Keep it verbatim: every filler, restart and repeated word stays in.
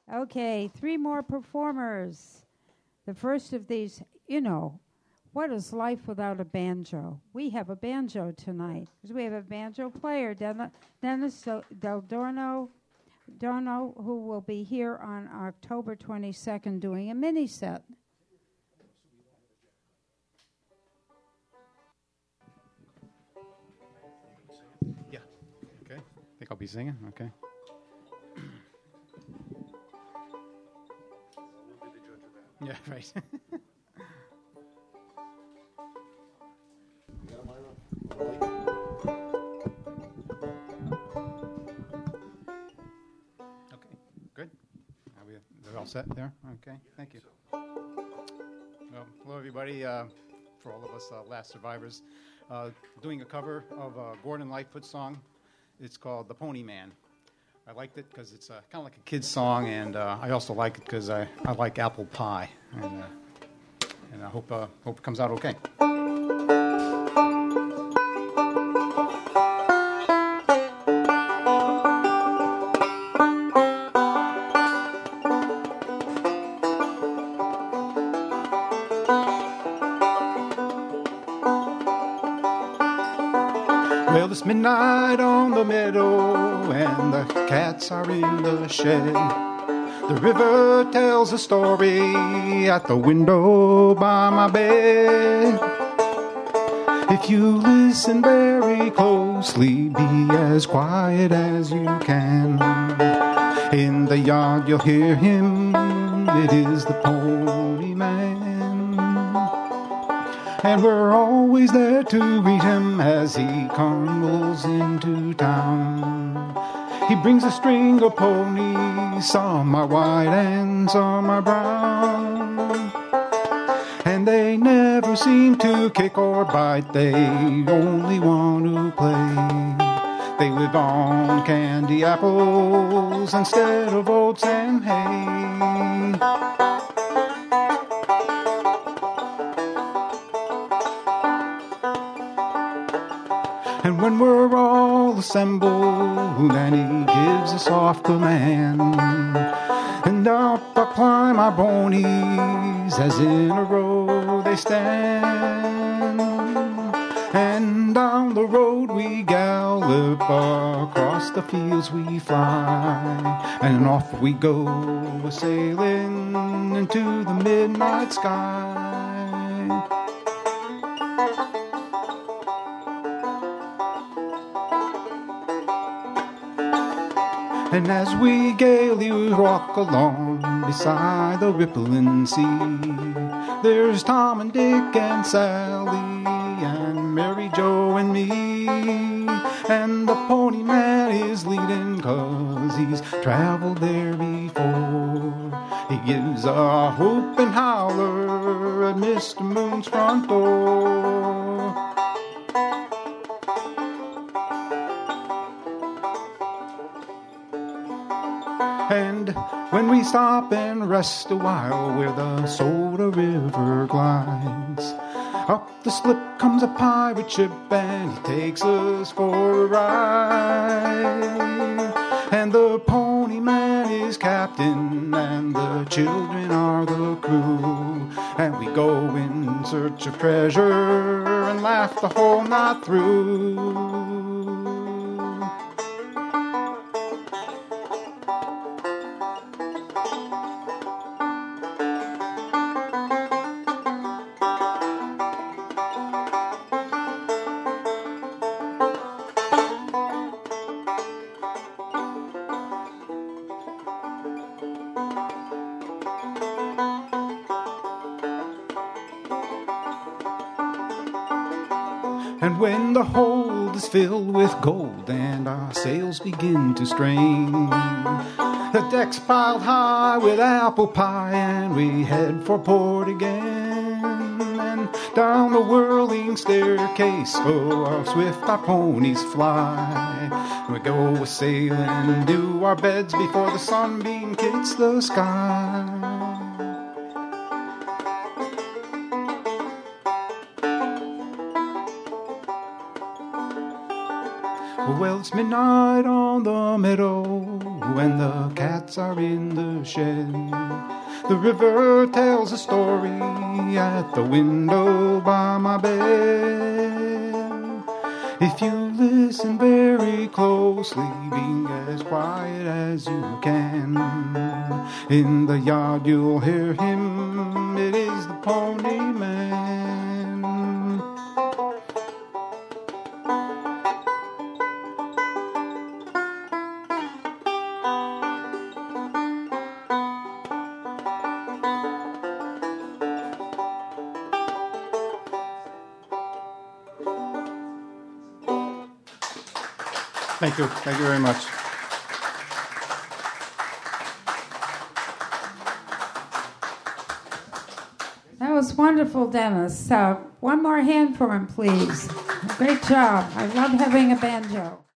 Okay, three more performers. The first of these, you know, what is life without a banjo? We have a banjo tonight because we have a banjo player, Den- Dennis Del, Del Dorno, Dorno, who will be here on October twenty-second doing a mini set. Yeah. Okay. I think I'll be singing. Okay. Yeah, right. Okay, good. Are we, they're all set there? Okay, thank you. Well, hello, everybody. Uh, for all of us uh, last survivors, uh, doing a cover of a Gordon Lightfoot song. It's called "The Pony Man." I liked it because it's uh, kind of like a kid's song, and uh, I also like it because I, I like apple pie, and uh, and I hope uh, hope it comes out okay. Well, it's midnight on the meadow, and the cats are in the shed. The river tells a story at the window by my bed. If you listen very closely, be as quiet as you can. In the yard you'll hear him, it is the Pony Man. And we're always there to greet him as he rumbles into town. He brings a string of ponies, some are white and some are brown. And they never seem to kick or bite, they only want to play. They live on candy apples instead of oats and hay. And when we're all assembled, then he gives a soft command. And up I climb our ponies, as in a row they stand. And down the road we gallop, across the fields we fly. And off we go, sailing into the midnight sky. And as we gaily rock along beside the rippling sea, there's Tom and Dick and Sally and Mary Jo and me. And the Pony Man is leading 'cause he's traveled there before. He gives a whoop and holler at Mister Moon's front door. And when we stop and rest a while where the Soda River glides, up the slip comes a pirate ship and he takes us for a ride. And the Pony Man is captain and the children are the crew. And we go in search of treasure and laugh the whole night through. And when the hold is filled with gold and our sails begin to strain, the deck's piled high with apple pie and we head for port again. And down the whirling staircase full of swift our ponies fly. We go a-sailing to our beds before the sunbeam hits the sky. Well, it's midnight on the meadow, when the cats are in the shed. The river tells a story at the window by my bed. If you listen very closely, being as quiet as you can, in the yard you'll hear him, it is the Pony Man. Thank you. Thank you very much. That was wonderful, Dennis. Uh, one more hand for him, please. Great job. I love having a banjo.